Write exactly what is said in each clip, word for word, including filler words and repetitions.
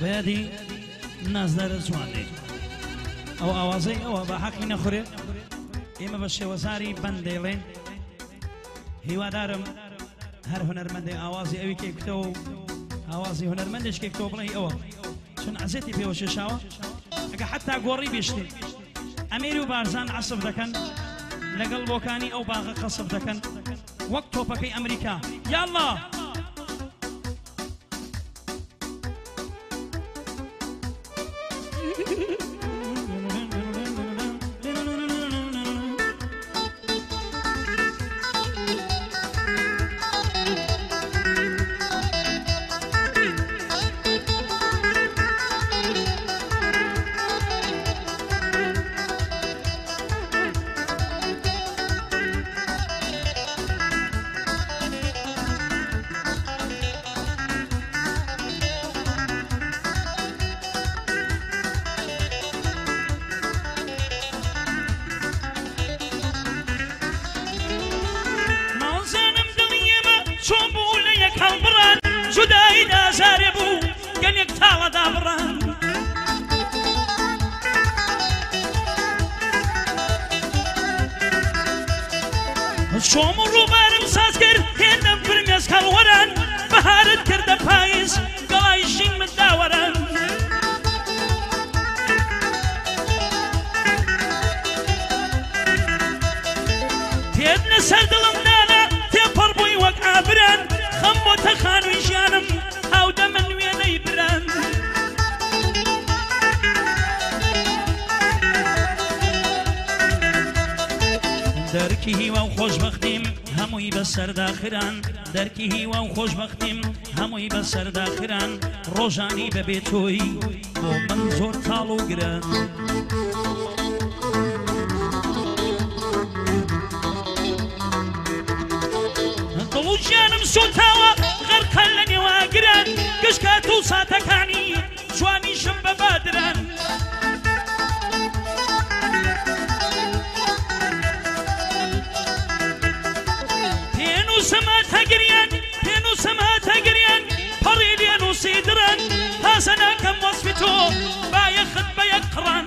بەیادی نازدارە جوانێ ئەو ئاوازەی ئەوە بە حەقی نەخورێت ئێمە بە شێوەزاری بەندێڵێن هیوادارم هەر هونەرمەندێ ئاوازی ئەوی کێکتەوە و ئاوازی هونەرمەندێش کێکتەوە بڵێ ئەوە چون عزێتی پێوە شێشاوە ئەگە حتا گۆڕی بێشتێ ئەمێری و بارزان عەسف دەکەن لەگەڵ بۆکانی ئەو باغە قەسف دەکەن وەک تۆپەکەی ئەمریکا یاڵڵا شۆم و ڕووبارم ساز کرد هێندەم فرمێز کەڵوەران بەهارت کردە پاییز گەڵای ژین من داوەران پێت لەسەر دڵم نانە تێپەڕ بووی وەک ئابران خەم بۆتە خانووی ژیانم هاودەمە نوێنەی بران دەرکی هیوا و خۆشبەختیم هەمووی بەسەرداخران دەرکی هیوا و خۆشبەختیم هەمووی بەسەرداخران ڕۆژانی بەبێ تۆی بۆ من زۆر تاڵ و گران دڵ و ژیانم سوتاوە غەرقە لە نێواگران گشکات و ساتەکانی جوانیشم بە بادران سەماتەگریان پێن و سەماتەگریان پەڕی لێن و سیدران تازە ناکەم وەسفی تۆ با یەخت بە یەک قڕان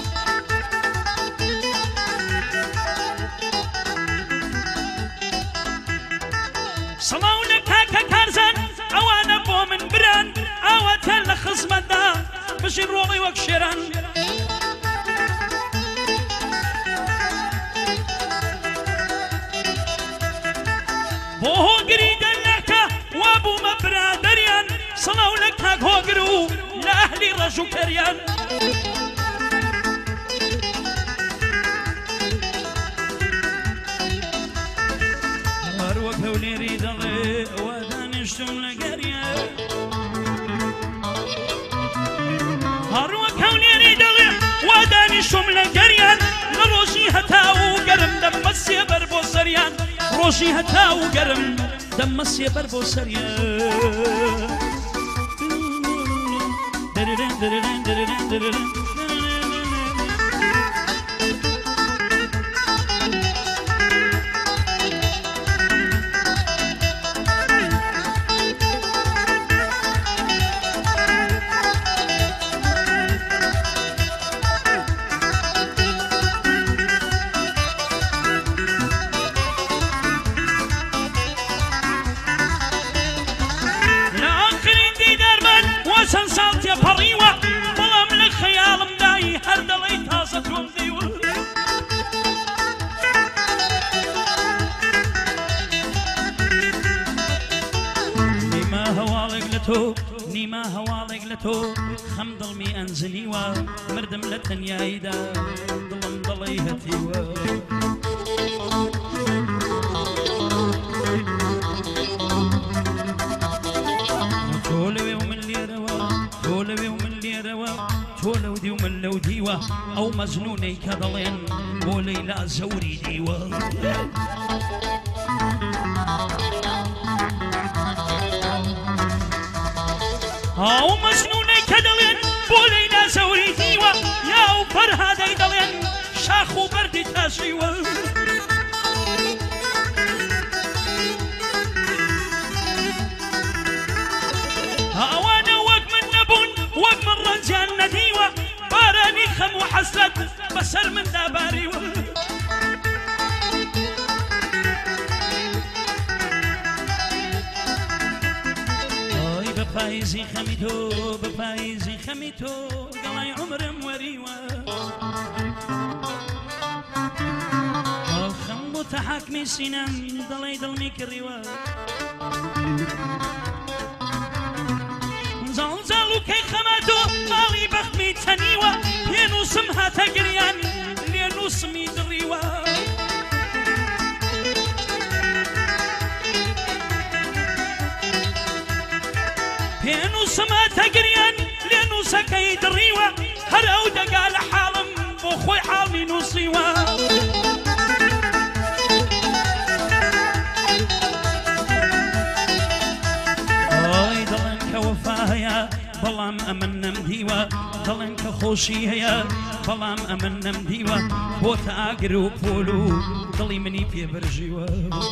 سەڵاو لە کاکە کارزان ئەوانە بۆ من بران ئاواتیان لە خزمەتدا بژین ڕۆڵی وەک شێران بۆ هۆگری دەرناکە وا بوومە برادەریان سەڵاو لە کاک هۆگر و لە ئەهلی ڕەش و کەریان هەر وەک هەولێری دەڵێ وا دانیشتم لە گەریان هەر وەک هەولێری دەڵێ وا دانیشتم لە گەریان لە ڕۆژی هەتا و گەرم دەممە سێبەر بۆ سەریان ڕۆژی هەتا و گەرم دەممە سێبەر بۆ سەریان چەند ساڵ تێپەڕیوە بەڵام لە خەیاڵم دایی هەر دەڵێی تازە تۆم دەیوە نیمە هەواڵێک لە تۆ نیمە هەواڵێک لە تۆ خەم دڵمی ئەنجلیوە مردم لە تەنیاییدا دڵم دڵی هەتیوە تۆ لەوێ و من لێرەوە تۆ لەوێ و من لێرەوە تۆ لەو دی و من لەو دیوە ئەو مەجنونەی کە دەڵێن بۆ لەیلا زەوری دیوە ئەو مەجنونەی کە دەڵێن بۆ لەیلا زەوری دیوە یا ئەو فەرهادەی دەڵێن شاخ و بەردی تاشیوە ئەوانە وەک من نەبوون وە حسرت بسر من داباري اوي بفايزي خميتو بفايزي خميتو قلاي عمرم وريوه الخم تحكمي سنان ضلي ضلمي كريوه زلزلو كي خماتو مالي بخمي تنيوه لينو سمها تقريان لينو سمي دريوه لينو سمها تقريان لينو سكي دريوه هر او دقال حالم بخوي حالي نوصيوه وفاهيا بلام أمنم ديوا دلن كخوشي هيا بلام أمنم ديوا بوت أجرو بولو دلي مني في برجيوا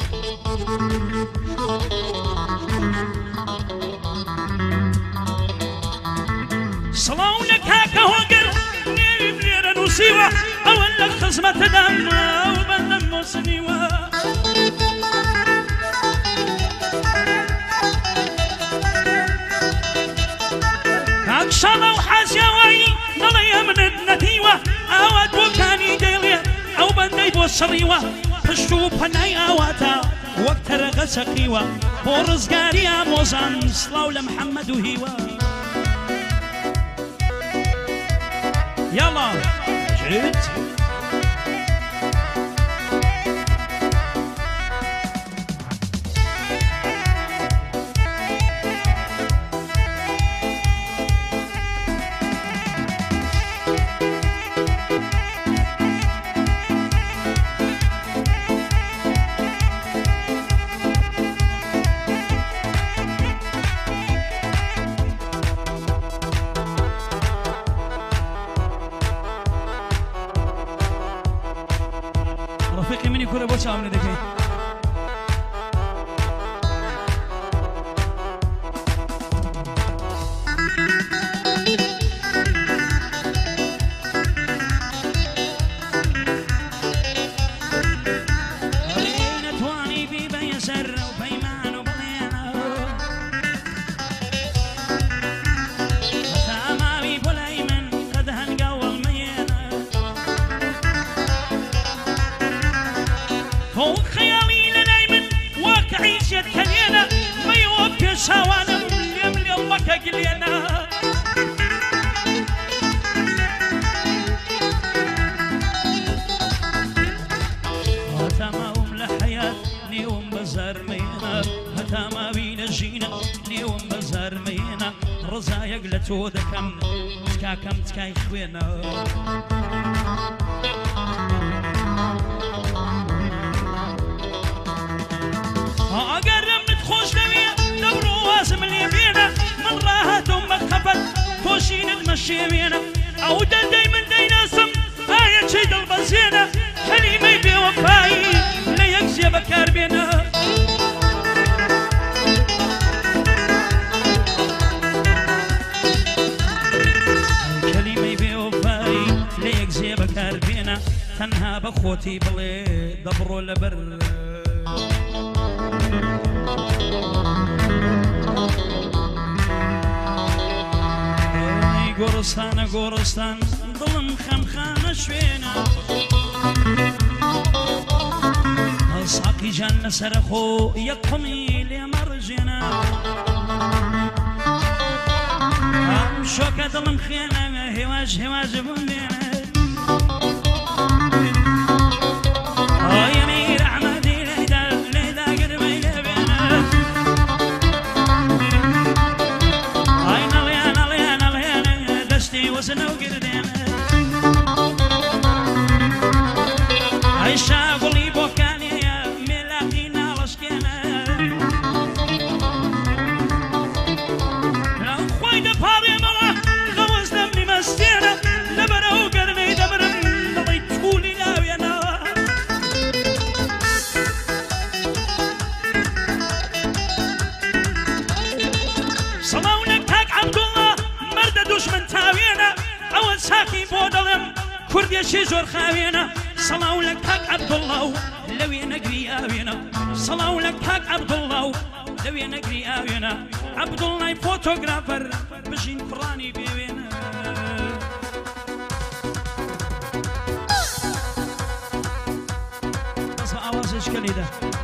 صلاونك هكا هوجر نيم ليرا نوسيوا أول لك خزمة دم وبندم مسنيوا شالو حاسيوي نلي من النتيوة أود وكاني ديلي أو بندي بوصريوة بشتو بناي أواتا وقت رغسقيوة بورزقاري أموزان سلاو لمحمد وهيوة يلا جيت رفيقي مني كورة بوشا عمري دكي أرينا تواني في بيسر وبيمان وبلينا وتاما بي بليمن قد هنقول مينا فوق خيالي لنايمن واقعي شتكلينا ما يوقف سوانا يملي الله كقلينا هتما لحياة نيوم بزار مينا هتما بينا جينا نيوم بزار مينا رزايق لتودكم تكاكم تكاي خوينا أقرب متخوش لبيا دبرو واسم اللي بينا من راهت أمك خفت توشين المشي بينا أو دايما دينا سم آية شيد البزينة كلمة بوفاي لا يكسي بكار بينا كلمة بوفاي لا يكسي بكار بينا تنها بخوتي بلي دبرو لبر قرصان قرصان ظلم خمخانة شوينا الصاقي جنة سرخو يقمي لي مرجنا هم شوكة ظلم خيانة هواج هواج بندينا يمير عمدي لهدا لهدا قربي لبينا وزن وقردين عيشا قولي بوكاني يا ملاقينا لشكينا لو خويد بهاري مرة غوزنا مني مستينا دبرا وقرمي دبرا نضي تقولي لا وينا صلاونك هاك عبد الله مرد دشمن تاوينا أول ساكي بودلم کوردێکی زۆر خاوێنە سەڵاو لە کاک عەبدوڵڵا و لەوێ نەگری ئاوێنە سەڵاو لە کاک عەبدوڵڵا و لەوێ نەگری ئاوێنە عەبدوڵڵای فۆتۆگرافەر بژین کوڕانی بێوێنە بەس بە ئاوازێشکە لێدە